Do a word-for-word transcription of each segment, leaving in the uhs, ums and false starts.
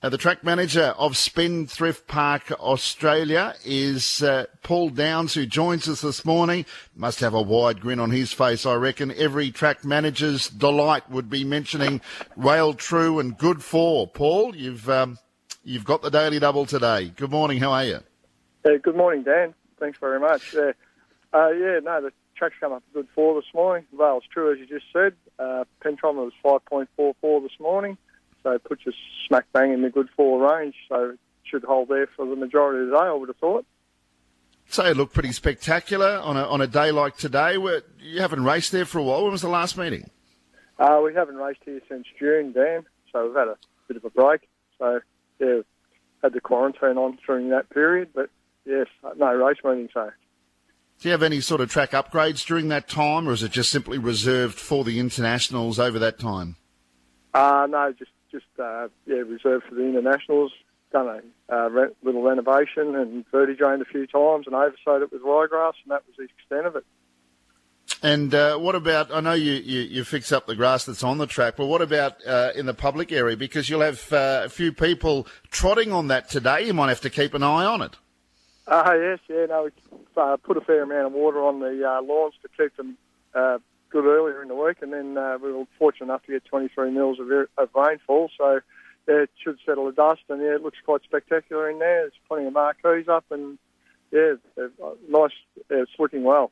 Uh, the track manager of Spendthrift Park Australia is uh, Paul Downs, who joins us this morning. Must have a wide grin on his face, I reckon. Every track manager's delight would be mentioning Rail True and Good For. Paul, you've um, you've got the Daily Double today. Good morning, how are you? Uh, good morning, Dan. Thanks very much. Uh, uh, yeah, no, the track's come up Good For this morning. Rail's True, as you just said. Uh, Pentrometer was five point four four this morning. So it puts us smack bang in the Good For range, so it should hold there for the majority of the day, I would have thought. So it looked pretty spectacular on a on a day like today. Where you haven't raced there for a while. When was the last meeting? Uh, we haven't raced here since June, Dan, so we've had a bit of a break. So, yeah, had the quarantine on during that period, but, yes, no race meeting, so... Do you have any sort of track upgrades during that time, or is it just simply reserved for the internationals over that time? Uh, no, just... Just, uh, yeah, reserved for the internationals. Done a uh, re- little renovation and verti-drained a few times and oversowed it with ryegrass, and that was the extent of it. And uh, what about, I know you, you, you fix up the grass that's on the track, but what about uh, in the public area? Because you'll have uh, a few people trotting on that today. You might have to keep an eye on it. Uh, yes, yeah, no, we uh, put a fair amount of water on the uh, lawns to keep them uh, good earlier in the week, and then uh, we were fortunate enough to get twenty-three mils of, of rainfall, so yeah, it should settle the dust, and yeah, it looks quite spectacular in there. There's plenty of marquees up, and yeah, nice, yeah, it's looking well.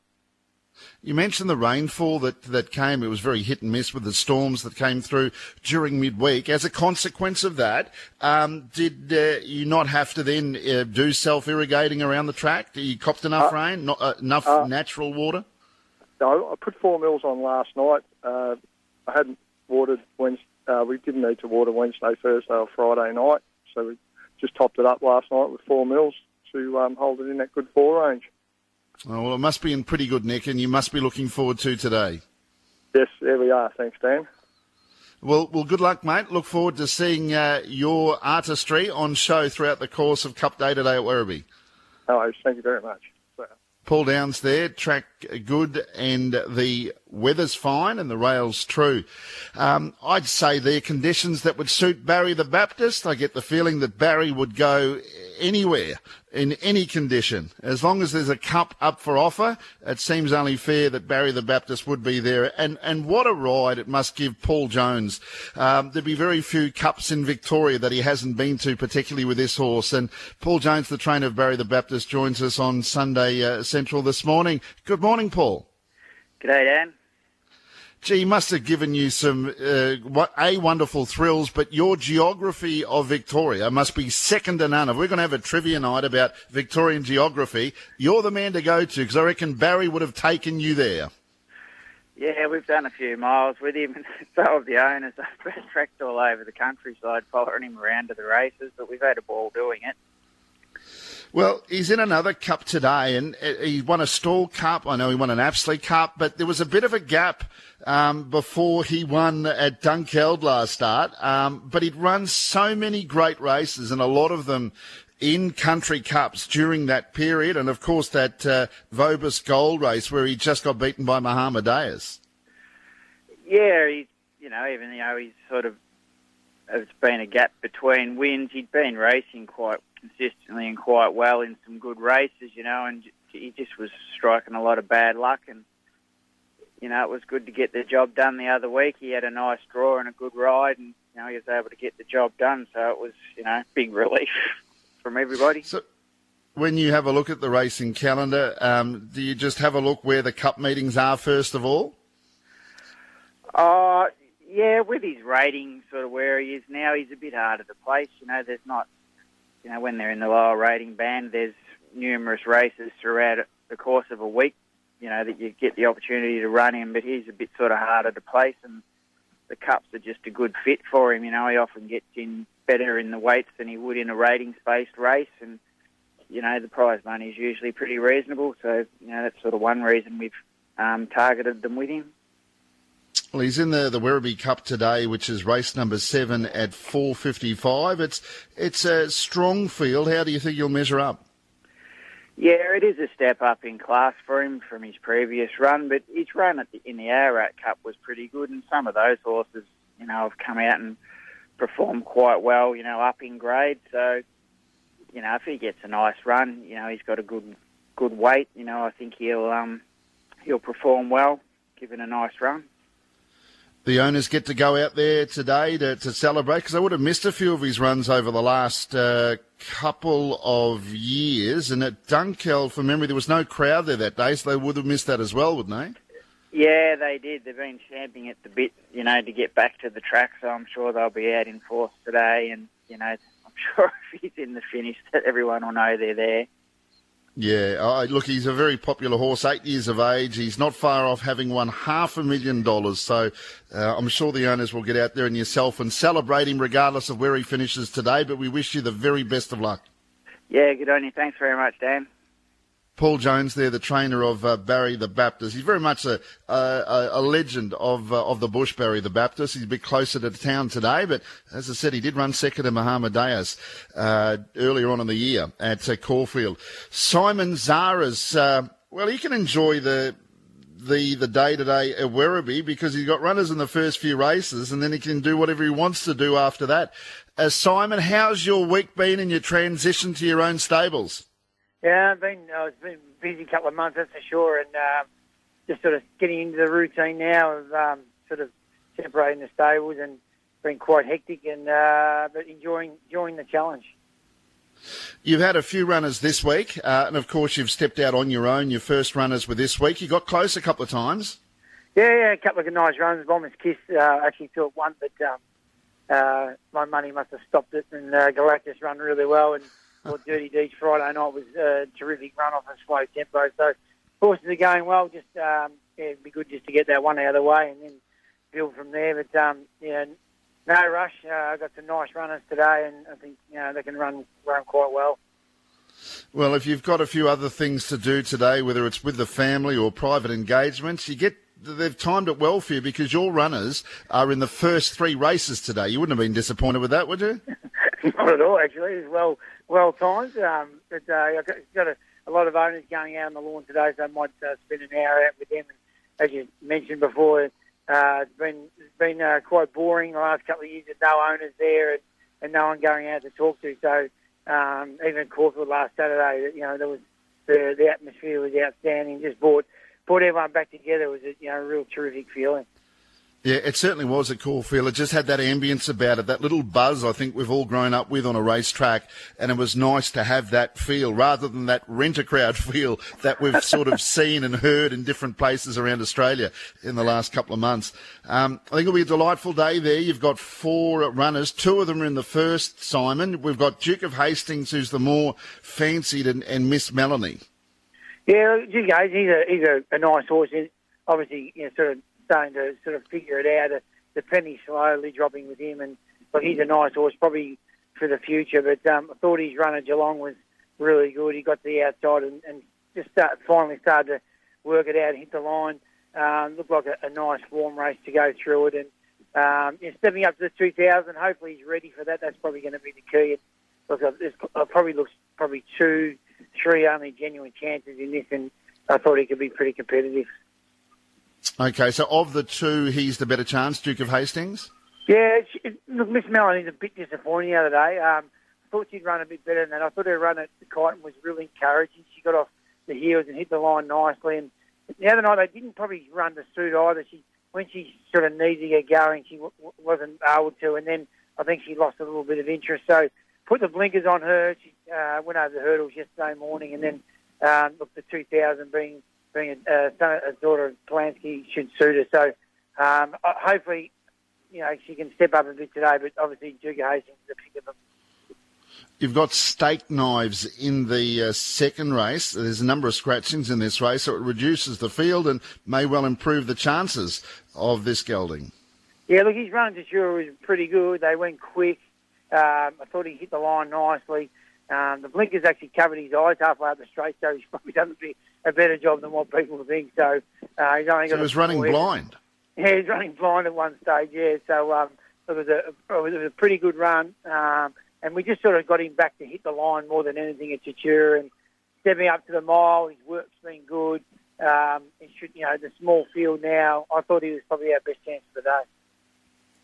You mentioned the rainfall that, that came. It was very hit and miss with the storms that came through during midweek. As a consequence of that, um, did uh, you not have to then uh, do self-irrigating around the track? You copped enough uh, rain, not uh, enough uh, natural water? No, I put four mils on last night. Uh, I hadn't watered Wednesday. Uh, we didn't need to water Wednesday, Thursday or Friday night, so we just topped it up last night with four mils to um, hold it in that Good For range. Oh, well, it must be in pretty good nick, and you must be looking forward to today. Yes, there we are. Thanks, Dan. Well, well, good luck, mate. Look forward to seeing uh, your artistry on show throughout the course of Cup Day today at Werribee. Hello, thank you very much. Paul Downs there, track good and the weather's fine and the rail's true. Um, I'd say they're conditions that would suit Barry the Baptist. I get the feeling that Barry would go anywhere in any condition. As long as there's a cup up for offer, it seems only fair that Barry the Baptist would be there. And, and what a ride it must give Paul Jones. Um, there'd be very few cups in Victoria that he hasn't been to, particularly with this horse. And Paul Jones, the trainer of Barry the Baptist, joins us on Sunday uh, Central this morning. Good morning, Paul. G'day, Dan. Gee, he must have given you some, uh, A, wonderful thrills, but your geography of Victoria must be second to none. If we're going to have a trivia night about Victorian geography, you're the man to go to, because I reckon Barry would have taken you there. Yeah, we've done a few miles with him, and so have the owners. I've trekked all over the countryside following him around to the races, but we've had a ball doing it. Well, he's in another cup today, and he won a Stall Cup. I know he won an Apsley Cup, but there was a bit of a gap um, before he won at Dunkeld last start. Um, but he'd run so many great races, and a lot of them in country cups during that period, and of course that uh, Vobis Gold race where he just got beaten by Muhammad Dias. Yeah, he, you know, even though he's sort of, there's been a gap between wins, he'd been racing quite consistently and quite well in some good races, you know, and he just was striking a lot of bad luck, and, you know, it was good to get the job done the other week. He had a nice draw and a good ride, and, you know, he was able to get the job done, so it was, you know, big relief from everybody. So when you have a look at the racing calendar, um, do you just have a look where the cup meetings are first of all? Uh, yeah, with his rating sort of where he is now, he's a bit harder to place. You know, there's not, you know, when they're in the lower rating band, there's numerous races throughout the course of a week, you know, that you get the opportunity to run him, but he's a bit sort of harder to place, and the cups are just a good fit for him. You know, he often gets in better in the weights than he would in a ratings-based race, and, you know, the prize money is usually pretty reasonable, so, you know, that's sort of one reason we've um, targeted them with him. Well, he's in the, the Werribee Cup today, which is race number seven at four fifty-five. It's it's a strong field. How do you think he'll measure up? Yeah, it is a step up in class for him from his previous run, but his run at the, in the Ararat Cup was pretty good, and some of those horses, you know, have come out and performed quite well, you know, up in grade. So, you know, if he gets a nice run, you know, he's got a good good weight. You know, I think he'll um, he'll perform well, given a nice run. The owners get to go out there today to, to celebrate, because they would have missed a few of his runs over the last uh, couple of years. And at Dunkeld, from memory, there was no crowd there that day, so they would have missed that as well, wouldn't they? Yeah, they did. They've been champing at the bit, you know, to get back to the track, so I'm sure they'll be out in force today. And, you know, I'm sure if he's in the finish that everyone will know they're there. Yeah, oh, look, he's a very popular horse, eight years of age. He's not far off having won half a million dollars. So uh, I'm sure the owners will get out there and yourself and celebrate him regardless of where he finishes today. But we wish you the very best of luck. Yeah, good on you. Thanks very much, Dan. Paul Jones there, the trainer of uh, Barry the Baptist. He's very much a a, a legend of uh, of the bush, Barry the Baptist. He's a bit closer to town today, but as I said, he did run second to Muhammad Diaz uh, earlier on in the year at uh, Caulfield. Simon Zara's, uh, well, he can enjoy the the the day-to-day at Werribee because he's got runners in the first few races, and then he can do whatever he wants to do after that. Uh, Simon, how's your week been in your transition to your own stables? Yeah, I've been, uh, it's been a busy couple of months, that's for sure, and uh, just sort of getting into the routine now of um, sort of separating the stables, and been quite hectic, and uh, but enjoying enjoying the challenge. You've had a few runners this week, uh, and of course you've stepped out on your own. Your first runners were this week. You got close a couple of times. Yeah, yeah, a couple of nice runs. Bomber's Kiss uh, actually took one, but um, uh, my money must have stopped it, and uh, Galactus run really well, and Well, Dirty Deeds Friday night was a terrific run off a slow tempo. So horses are going well. Just um, yeah, it'd be good just to get that one out of the way and then build from there. But um, yeah, no rush. Uh, I got some nice runners today, and I think you know they can run run quite well. Well, if you've got a few other things to do today, whether it's with the family or private engagements, you get they've timed it well for you because your runners are in the first three races today. You wouldn't have been disappointed with that, would you? Not at all, actually. It's well well timed. Um, but uh, I've got, got a, a lot of owners going out on the lawn today, so I might uh, spend an hour out with them. And as you mentioned before, uh, it's been it's been uh, quite boring the last couple of years with no owners there and, and no one going out to talk to. So um, even Caulfield last Saturday, you know, there was the the atmosphere was outstanding. Just brought brought everyone back together. It was a, you know a real terrific feeling. Yeah, it certainly was a cool feel. It just had that ambience about it, that little buzz I think we've all grown up with on a racetrack, and it was nice to have that feel rather than that rent-a-crowd feel that we've sort of seen and heard in different places around Australia in the last couple of months. Um, I think it'll be a delightful day there. You've got four runners. Two of them are in the first, Simon. We've got Duke of Hastings, who's the more fancied, and, and Miss Melanie. Yeah, Duke of Hastings, he's a, he's a, a nice horse. He's obviously, you know, sort of starting to sort of figure it out. The penny slowly dropping with him, and but he's a nice horse, probably for the future. But um, I thought his run at Geelong was really good. He got to the outside and, and just start, finally started to work it out, hit the line. Um, looked like a, a nice warm race to go through it, and um, yeah, stepping up to the two thousand. Hopefully he's ready for that. That's probably going to be the key. Look, it probably looks probably two, three only genuine chances in this, and I thought he could be pretty competitive. Okay, so of the two, he's the better chance, Duke of Hastings? Yeah, she, look, Miss Melanie's a bit disappointing the other day. Um, I thought she'd run a bit better than that. I thought her run at Kyneton was really encouraging. She got off the heels and hit the line nicely. And the other night, they didn't probably run to suit either. She, when she sort of needed to get going, she w- wasn't able to. And then I think she lost a little bit of interest. So put the blinkers on her. She uh, went over the hurdles yesterday morning. And then, um, look, the two thousand being... being a, a, a daughter of Polanski should suit her. So um, hopefully, you know, she can step up a bit today, but obviously Duke of Hastings is a pick of them. You've got Steak Knives in the uh, second race. There's a number of scratchings in this race, so it reduces the field and may well improve the chances of this gelding. Yeah, look, his run to Shura was pretty good. They went quick. Um, I thought he hit the line nicely. Um, the blinkers actually covered his eyes halfway up the straight, so he's probably done a better job than what people think. So uh, he's only got. So he was running blind. Yeah, he's running blind at one stage. Yeah, so um, it was a it was a pretty good run, um, and we just sort of got him back to hit the line more than anything at Chachura, and stepping up to the mile. His work's been good. Um, it should, you know, the small field now. I thought he was probably our best chance of the day.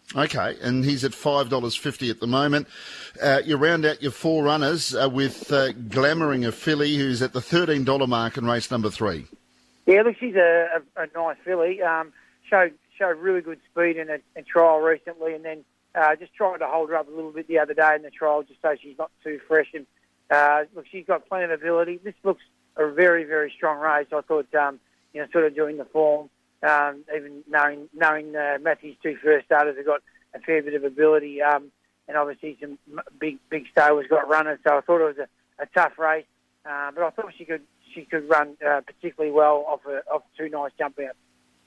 Okay, and he's at five dollars fifty at the moment. Uh, you round out your four runners uh, with uh, Glamouring a filly, who's at the thirteen dollars mark in race number three. Yeah, look, she's a, a, a nice filly. Um, showed showed really good speed in a, a trial recently, and then uh, just tried to hold her up a little bit the other day in the trial, just so she's not too fresh. And uh, look, she's got plenty of ability. This looks a very, very strong race. I thought, um, you know, sort of doing the form, um, even knowing knowing uh, Matthew's two first starters have got a fair bit of ability, um, and obviously some big big stables got runners. So I thought it was a, a tough race, uh, but I thought she could she could run uh, particularly well off a, off two nice jump outs.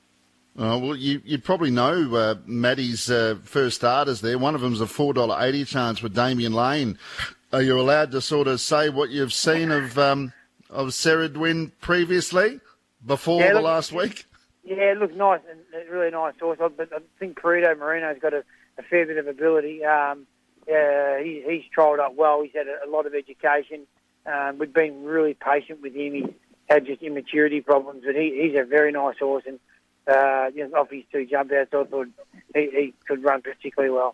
Oh, well, you you probably know uh, Maddie's uh, first starters there. One of them's a four dollars eighty chance with Damien Lane. Are you allowed to sort of say what you've seen of um, of Ceridwen previously, before yeah, the look, last week? Yeah, it looked nice and a really nice horse. But I think Perito Marino's got a, a fair bit of ability. Um, uh, he, he's trialled up well. He's had a, a lot of education. Um, we've been really patient with him. He's had just immaturity problems, but he, he's a very nice horse. And uh, you know, off his two jump outs, I thought he, he could run particularly well.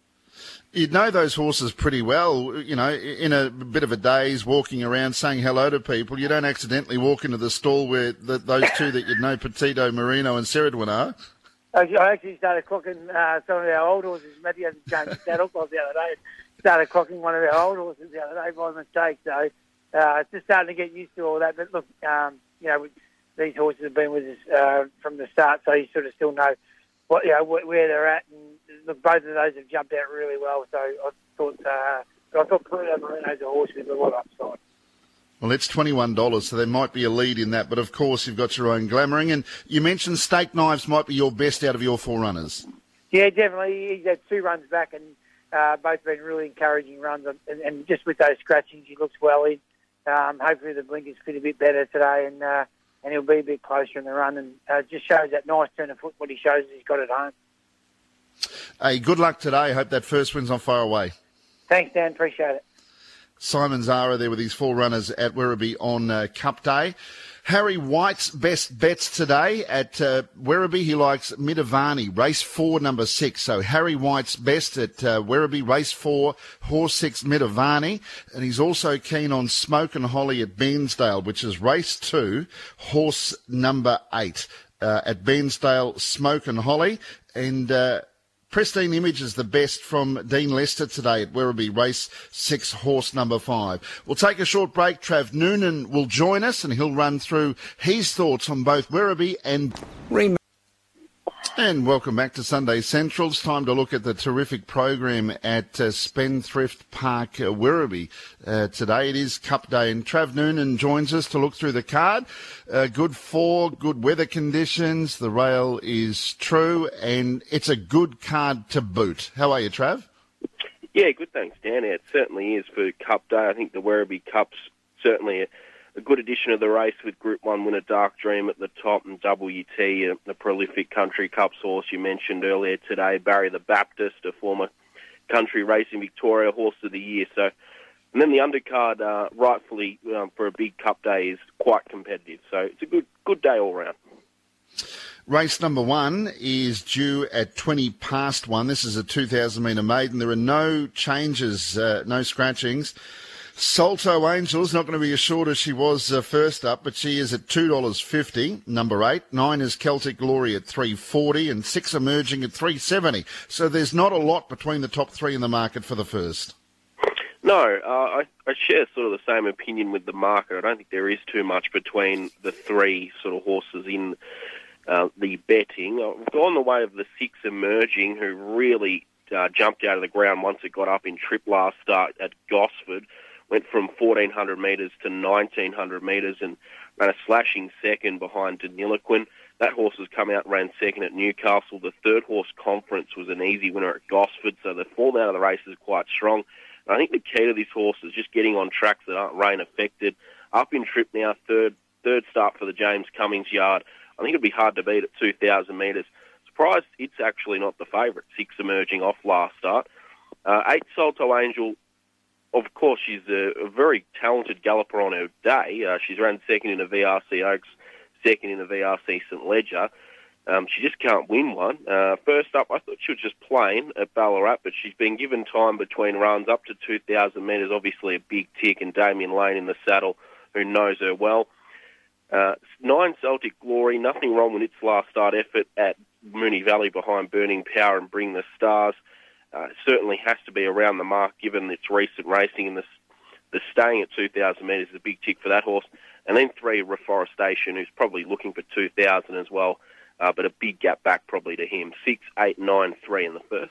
You'd know those horses pretty well, you know, in a bit of a daze, walking around, saying hello to people. You don't accidentally walk into the stall where the, those two that you'd know, Petito Marino and Ceridwen, are. I actually started clocking uh, some of our old horses. Matthew hasn't changed his saddle cloth the other day. Started clocking one of our old horses the other day by mistake. So uh, it's just starting to get used to all that. But look, um, you know, these horses have been with us uh, from the start, so you sort of still know what you know where they're at. And look, both of those have jumped out really well. So I thought, uh, I thought Perito Marino's a horse with a lot of upside. Well, it's twenty-one dollars, so there might be a lead in that. But, of course, you've got your own Glamouring. And you mentioned Steak Knives might be your best out of your four runners. Yeah, definitely. He's had two runs back and uh, both been really encouraging runs. And, and just with those scratchings, he looks well in. Um, hopefully the blinkers fit a bit better today and uh, and he'll be a bit closer in the run. And uh, just shows that nice turn of foot, what he shows he's got at home. Hey, good luck today. Hope that first win's not far away. Thanks, Dan. Appreciate it. Simon Zara there with his four runners at Werribee on uh, Cup Day. Harry White's best bets today at uh, Werribee. He likes Midavani, race four, number six. So Harry White's best at uh, Werribee, race four, horse six, Midavani. And he's also keen on Smoke and Holly at Bairnsdale, which is race two, horse number eight. Uh, at Bairnsdale, Smoke and Holly. And uh, Pristine Image is the best from Dean Lester today at Werribee, race six, horse number five. We'll take a short break. Trav Noonan will join us and he'll run through his thoughts on both Werribee and... Rem- and welcome back to Sunday Central. It's time to look at the terrific program at uh, Spendthrift Park, uh, Werribee. Uh, today it is Cup Day and Trav Noonan joins us to look through the card. Uh, good four, good weather conditions. The rail is true and it's a good card to boot. How are you, Trav? Yeah, good, thanks, Dan. It certainly is for Cup Day. I think the Werribee Cup's certainly a, a good addition of the race with Group one winner Dark Dream at the top and W T, uh, the prolific Country Cup horse you mentioned earlier today, Barry the Baptist, a former Country Racing Victoria Horse of the Year. So, and then the undercard, uh, rightfully, um, for a big Cup Day is quite competitive. So it's a good good day all round. Race number one is due at twenty past one. This is a two thousand metre maiden. There are no changes, uh, no scratchings. Salto Angel is not going to be as short as she was uh, first up, but she is at two dollars fifty, number eight. Nine is Celtic Glory at three dollars forty and six emerging at three dollars seventy. So there's not a lot between the top three in the market for the first. No, uh, I, I share sort of the same opinion with the market. I don't think there is too much between the three sort of horses in uh, the betting. I've gone the way of the six emerging, who really uh, jumped out of the ground once it got up in trip last start at Gosford. Went from fourteen hundred metres to nineteen hundred metres and ran a slashing second behind Deniliquin. That horse has come out and ran second at Newcastle. The third horse, Conference, was an easy winner at Gosford, so the form out of the race is quite strong. And I think the key to this horse is just getting on tracks that aren't rain affected. Up in trip now, third third start for the James Cummings yard. I think it'd be hard to beat at two thousand metres. Surprised it's actually not the favourite, six emerging off last start. Uh, eight, Salto Angel. Of course, she's a, a very talented galloper on her day. Uh, she's ran second in a V R C Oaks, second in a V R C St Ledger. Um, she just can't win one. Uh, first up, I thought she was just plain at Ballarat, but she's been given time between runs up to two thousand metres, obviously a big tick, and Damien Lane in the saddle, who knows her well. Uh, nine Celtic Glory, nothing wrong with its last start effort at Moonee Valley behind Burning Power and Bring the Stars. Uh, certainly has to be around the mark given its recent racing, and the, the staying at two thousand metres is a big tick for that horse. And then three, Reforestation, who's probably looking for two thousand as well, uh, but a big gap back probably to him. Six, eight, nine, three in the first.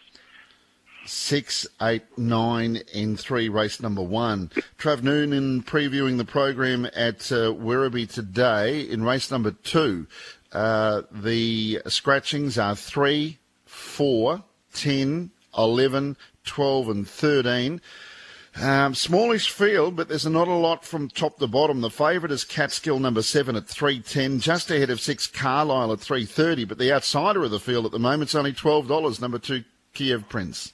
Six, eight, nine, and three, race number one. Trav Noonan previewing the program at uh, Werribee today in race number two. Uh, the scratchings are three, four, ten, eleven, twelve, and thirteen. Um, smallish field, but there's not a lot from top to bottom. The favourite is Catskill number seven at three ten, just ahead of six Carlisle at three thirty. But the outsider of the field at the moment is only twelve dollars, number two Kiev Prince.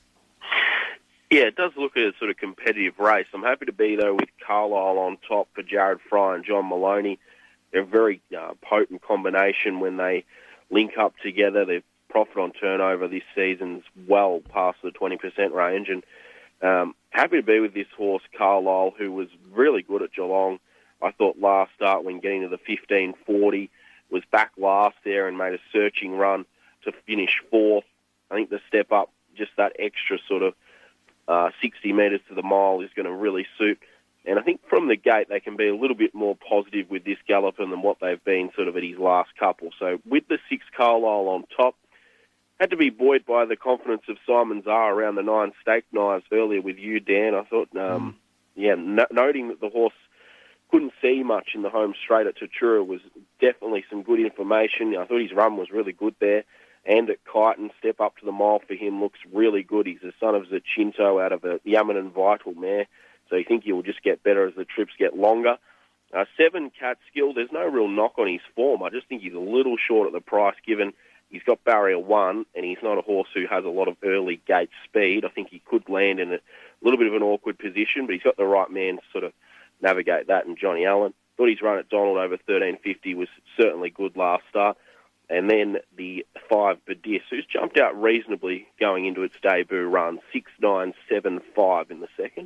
Yeah, it does look a sort of competitive race. I'm happy to be, though, with Carlisle on top for Jared Fry and John Maloney. They're a very uh, potent combination when they link up together. Their profit on turnover this season's well past the twenty percent range. And um, happy to be with this horse, Carlisle, who was really good at Geelong. I thought last start when getting to the fifteen forty was back last there and made a searching run to finish fourth. I think the step up, just that extra sort of Uh, sixty metres to the mile is going to really suit. And I think from the gate they can be a little bit more positive with this Gallopin than what they've been sort of at his last couple. So with the six Carlisle on top, had to be buoyed by the confidence of Simon Zara around the nine stake knives earlier with you, Dan. I thought, um, mm. yeah, no- noting that the horse couldn't see much in the home straight at Tatura was definitely some good information. I thought his run was really good there. And at Kyneton, step up to the mile for him looks really good. He's the son of Zachinto out of a Yaman Vital mare, so you think he will just get better as the trips get longer. Uh, seven, Catskill, there's no real knock on his form. I just think he's a little short at the price given he's got barrier one and he's not a horse who has a lot of early gate speed. I think he could land in a little bit of an awkward position, but he's got the right man to sort of navigate that, and Johnny Allen. Thought his run at Donald over thirteen fifty was certainly good last start. And then the five, Badis, who's jumped out reasonably going into its debut run, six, nine, seven, five in the second.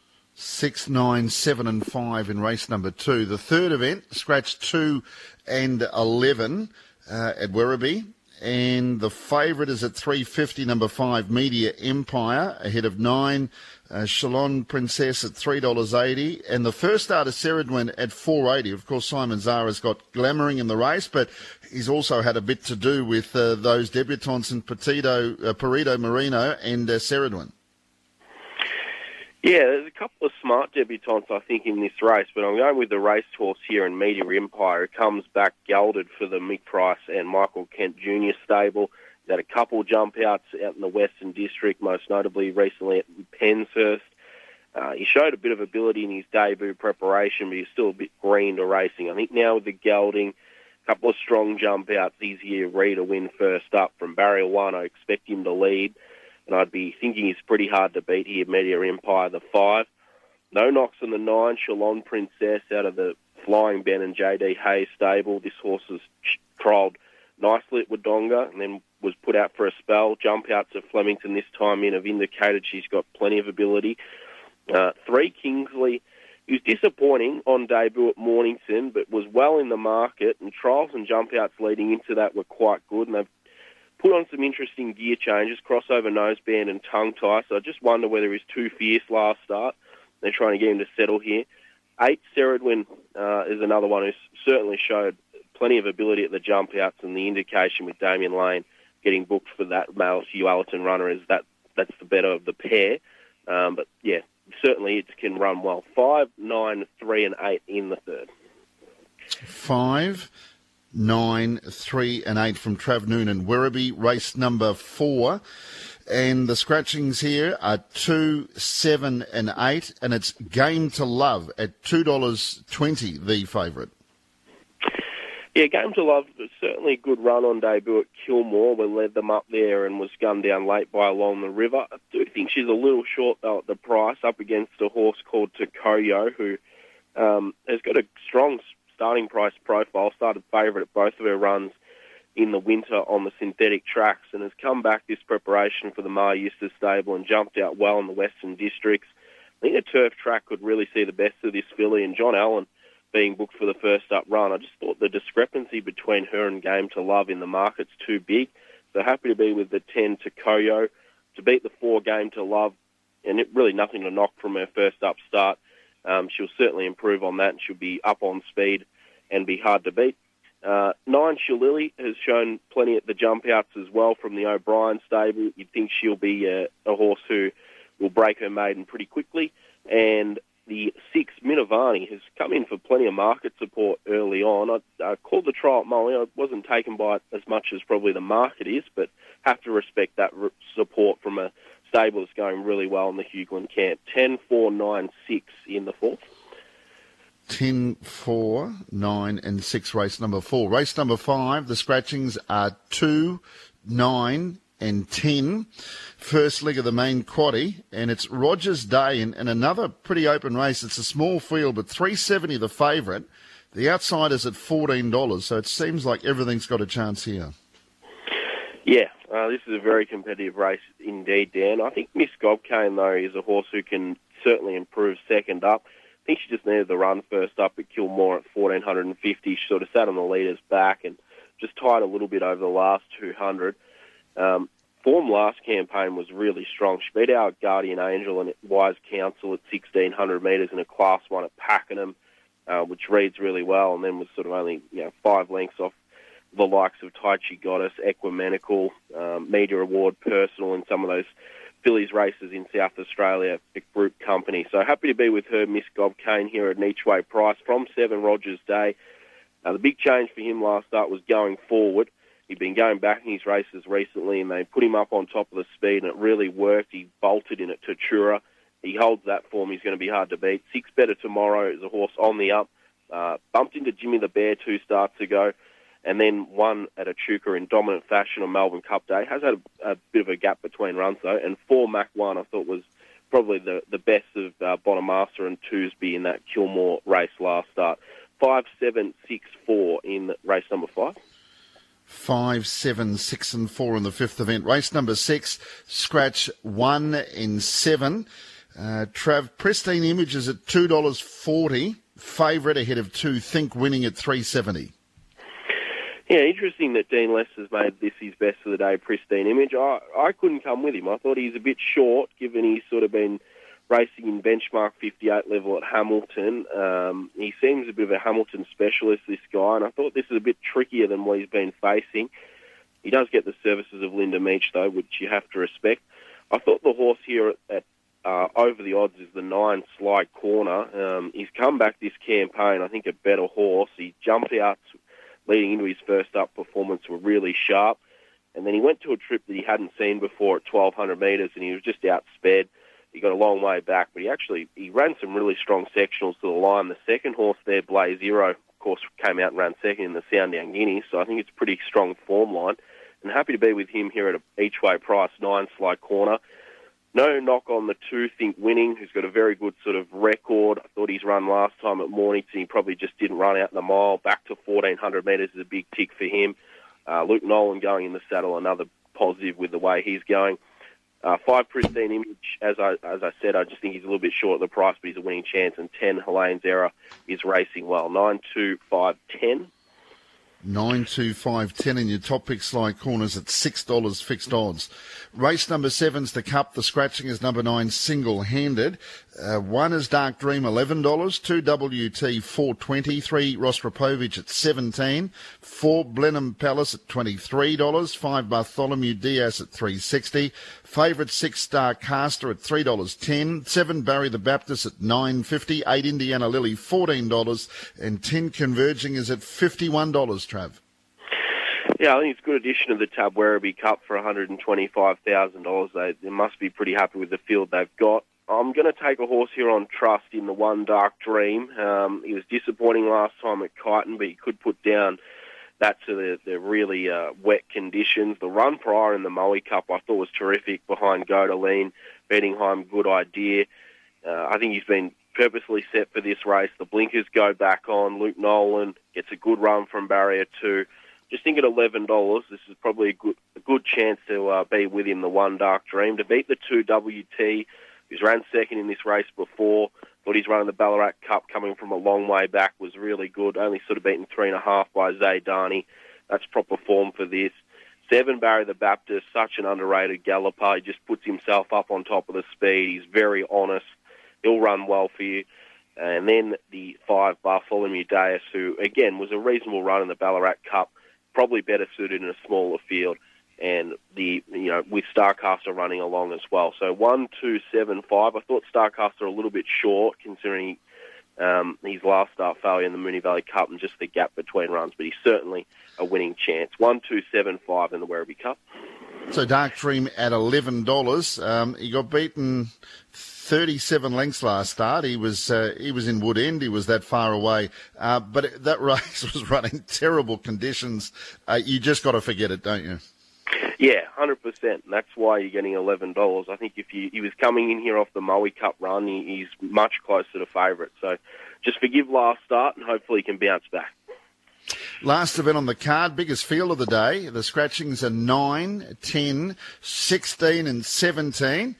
Six, nine, seven, and five in race number two. The third event, scratch two and eleven uh, at Werribee. And the favourite is at three fifty, number five, Media Empire, ahead of nine, uh, Shalon Princess at three dollars eighty. And the first starter, Ceridwen, at four eighty. Of course, Simon Zara's got glamouring in the race, but he's also had a bit to do with uh, those debutantes in Petito, uh, Perito Marino and uh, Ceridwen. Yeah, there's a couple of smart debutantes, I think, in this race, but I'm going with the racehorse here in Media Empire. It comes back gelded for the Mick Price and Michael Kent Junior stable. He's had a couple jump outs out in the Western District, most notably recently at Penshurst. Uh, he showed a bit of ability in his debut preparation, but he's still a bit green to racing. I think now with the gelding, a couple of strong jump outs, easier Reed to win first up. From barrier one, I expect him to lead. And I'd be thinking he's pretty hard to beat here, Media Empire, the five. No knocks on the nine, Shalon Princess out of the Flying Ben and J D Hayes stable. This horse has trialled nicely at Wodonga and then was put out for a spell. Jump outs of Flemington this time in have indicated she's got plenty of ability. Uh, three, Kingsley, he was disappointing on debut at Mornington, but was well in the market, and trials and jump outs leading into that were quite good, and they've put on some interesting gear changes, crossover noseband and tongue tie, so I just wonder whether he's too fierce last start. They're trying to get him to settle here. Eight, Ceridwen uh, is another one who's certainly showed plenty of ability at the jump outs, and the indication with Damien Lane getting booked for that male Hugh Allerton runner is that that's the better of the pair. Um, but, yeah, certainly it can run well. Five, nine, three, and eight in the third. Five, nine, three, and eight from Trav Noonan. Werribee, race number four. And the scratchings here are two, seven, and eight, and it's Game to Love at two dollars twenty, the favourite. Yeah, Game to Love was certainly a good run on debut at Kilmore. We led them up there and was gunned down late by Along the River. I do think she's a little short, though, at the price, up against a horse called Tokoyo, who um, has got a strong starting price profile, started favourite at both of her runs in the winter on the synthetic tracks and has come back this preparation for the Mar Eustace stable and jumped out well in the Western Districts. I think a turf track could really see the best of this filly, and John Allen being booked for the first up run. I just thought the discrepancy between her and Game to Love in the market's too big. So happy to be with the ten Tokoyo to beat the four Game to Love, and it really nothing to knock from her first up start. Um, she'll certainly improve on that, and she'll be up on speed and be hard to beat. Uh, nine Shillelagh has shown plenty at the jump outs as well from the O'Brien stable. You'd think she'll be a, a horse who will break her maiden pretty quickly. And the six Minovani has come in for plenty of market support early on. I uh, called the trial at Molly. I wasn't taken by it as much as probably the market is, but have to respect that re- support from a stable that's going really well in the Hughlin camp. ten, four, nine, six in the fourth. ten, four, nine and six, race number four. Race number five, the scratchings are two, nine and ten. First leg of the main quaddie, and it's Rogers Day in, in another pretty open race. It's a small field, but three seventy the favourite. The outside is at fourteen dollars, so it seems like everything's got a chance here. Yeah, uh, this is a very competitive race indeed, Dan. I think Miss Gobkane, though, is a horse who can certainly improve second up. I think she just needed the run first up at Kilmore at fourteen fifty. She sort of sat on the leader's back and just tied a little bit over the last two hundred. Um, form last campaign was really strong. She beat our Guardian Angel and Wise Council at sixteen hundred metres in a Class one at Pakenham, uh, which reads really well, and then was sort of only you know five lengths off the likes of Tai Chi Goddess, Equimenical, um, Media Award, Personal, and some of those fillies races in South Australia, a group company. So happy to be with her, Miss Gobkane, here at an each-way price from seven Rogers Day. Uh, the big change for him last start was going forward. He'd been going back in his races recently, and they put him up on top of the speed, and it really worked. He bolted in at Tatura. He holds that form. He's going to be hard to beat. Six Better Tomorrow is a horse on the up. Uh, bumped into Jimmy the Bear two starts ago, and then won at Echuca in dominant fashion on Melbourne Cup Day. Has had a, a bit of a gap between runs, though. And four Mac one, I thought, was probably the, the best of uh, Bonamassa and Toosby in that Kilmore race last start. Five, seven, six, four in race number five. Five, seven, six and four in the fifth event. Race number six, scratch one and seven. Uh, Trav, Pristine Images at two dollars forty. Favourite ahead of two, Think Winning at three seventy. Yeah, interesting that Dean Lester's made this his best of the day, Pristine Image. I, I couldn't come with him. I thought he's a bit short, given he's sort of been racing in benchmark fifty-eight level at Hamilton. Um, he seems a bit of a Hamilton specialist, this guy, and I thought this is a bit trickier than what he's been facing. He does get the services of Linda Meach, though, which you have to respect. I thought the horse here at, at uh, over the odds is the nine Slide Corner. Um, he's come back this campaign, I think, a better horse. He jumped out leading into his first up performance were really sharp. And then he went to a trip that he hadn't seen before at twelve hundred metres, and he was just outsped. He got a long way back, but he actually he ran some really strong sectionals to the line. The second horse there, Blaze Zero, of course, came out and ran second in the Soundown Guinea, so I think it's a pretty strong form line. And happy to be with him here at a each-way price, nine Slide Corner. No knock on the two, Think Winning, who's got a very good sort of record. I thought his run last time at Mornington, he probably just didn't run out in the mile. Back to fourteen hundred metres is a big tick for him. Uh, Luke Nolan going in the saddle, another positive with the way he's going. Uh, five Pristine Image, as I as I said, I just think he's a little bit short of the price, but he's a winning chance. And ten, Helene's Error, is racing well. Nine, two, five, ten. Nine, two, five, ten in your top pick Slide Corners at six dollars fixed odds. Race number seven's the Cup. The scratching is number nine, Single Handed. Uh, one is Dark Dream, eleven dollars. Two W T, four twenty. Three Rostropovich at seventeen. Four Blenheim Palace at twenty-three dollars. Five Bartholomew Diaz at three sixty. Favourite six Star Caster at three dollars ten. Seven Barry the Baptist at nine fifty. Eight Indiana Lily, fourteen dollars. And ten Converging is at fifty-one dollars, Trav. Yeah, I think it's a good addition to the Tab Werribee Cup for one hundred twenty-five thousand dollars. They, they must be pretty happy with the field they've got. I'm going to take a horse here on trust in the One Dark Dream. Um, he was disappointing last time at Kyneton, but he could put down that to the, the really uh, wet conditions. The run prior in the Moe Cup I thought was terrific behind Godaline, Bettingheim, good idea. Uh, I think he's been purposely set for this race. The blinkers go back on. Luke Nolan gets a good run from barrier two. just think at eleven dollars, this is probably a good a good chance to uh, be within the one Dark Dream. To beat the two W T, who's ran second in this race before, thought he's running the Ballarat Cup coming from a long way back, was really good. Only sort of beaten three and a half by Zaydani. That's proper form for this. Seven, Barry the Baptist, such an underrated galloper. He just puts himself up on top of the speed. He's very honest. He'll run well for you. And then the five, Bartholomew Deus, who, again, was a reasonable run in the Ballarat Cup, probably better suited in a smaller field. And the you know with Starcaster running along as well. So one, two, seven, five. I thought Starcaster a little bit short considering um, his last start failure in the Moonee Valley Cup and just the gap between runs, but he's certainly a winning chance. One, two, seven, five in the Werribee Cup. So Dark Dream at eleven dollars. Um, he got beaten thirty-seven lengths last start. He was uh, he was in Wood End. He was that far away, uh, but it, that race was running terrible conditions. Uh, you just got to forget it, don't you? Yeah, one hundred percent. And that's why you're getting eleven dollars. I think if you, he was coming in here off the Moe Cup run, he, he's much closer to favourite. So just forgive last start and hopefully he can bounce back. Last event on the card, biggest field of the day. The scratchings are nine, ten, sixteen and seventeen.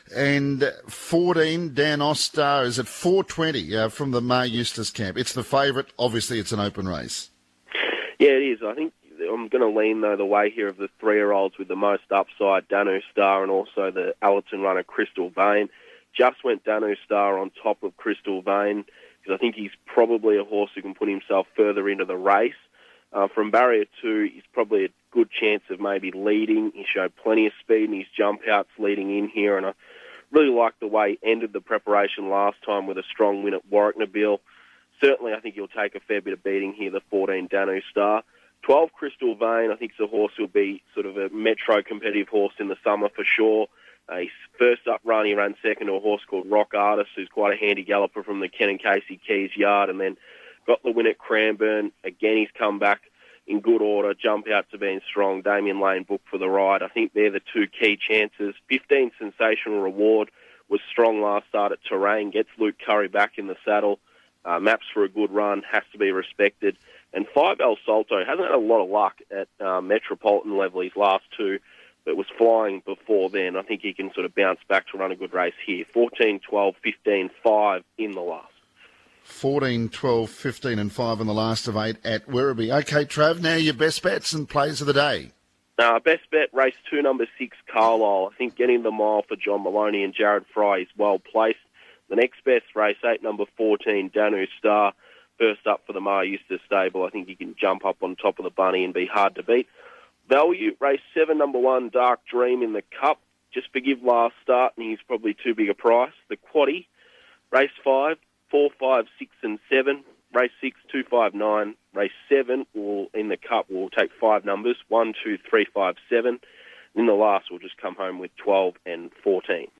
And fourteen, Dan Ostar is at four twenty uh, from the Mar Eustace camp. It's the favourite. Obviously, it's an open race. Yeah, it is. I think I'm going to lean, though, the way here of the three-year-olds with the most upside, Danu Star and also the Allerton runner, Crystal Vane. Just went Danu Star on top of Crystal Vane because I think he's probably a horse who can put himself further into the race. Uh, from barrier two, he's probably a good chance of maybe leading. He showed plenty of speed in his jump outs leading in here, and I really like the way he ended the preparation last time with a strong win at Warwick Nabil. Certainly, I think he'll take a fair bit of beating here, the fourteen Danu Star. twelve Crystal Vane, I think it's a horse who'll be sort of a metro competitive horse in the summer for sure. Uh, his first up run, he ran second to a horse called Rock Artist, who's quite a handy galloper from the Ken and Casey Keys yard, and then got the win at Cranbourne. Again, he's come back in good order, jump out to being strong. Damien Lane booked for the ride. I think they're the two key chances. fifteen Sensational Reward was strong last start at Terrain, gets Luke Curry back in the saddle. Uh, maps for a good run, has to be respected. And five El Salto hasn't had a lot of luck at uh, Metropolitan level, his last two, but was flying before then. I think he can sort of bounce back to run a good race here. fourteen, twelve, fifteen, five in the last. fourteen, twelve, fifteen and five in the last of eight at Werribee. Okay, Trav, now your best bets and plays of the day. Uh, best bet, race two, number six, Carlisle. I think getting the mile for John Maloney and Jared Fry is well placed. The next best, race eight, number fourteen, Danu Star. First up for the Mar Eustace stable. I think he can jump up on top of the bunny and be hard to beat. Value, race seven, number one, Dark Dream in the Cup. Just forgive last start, and he's probably too big a price. The Quaddie, race five, four, five, six, and seven. Race six, two, five, nine. Race seven will in the Cup will take five numbers, one, two, three, five, seven. In the last, we'll just come home with twelve and fourteen.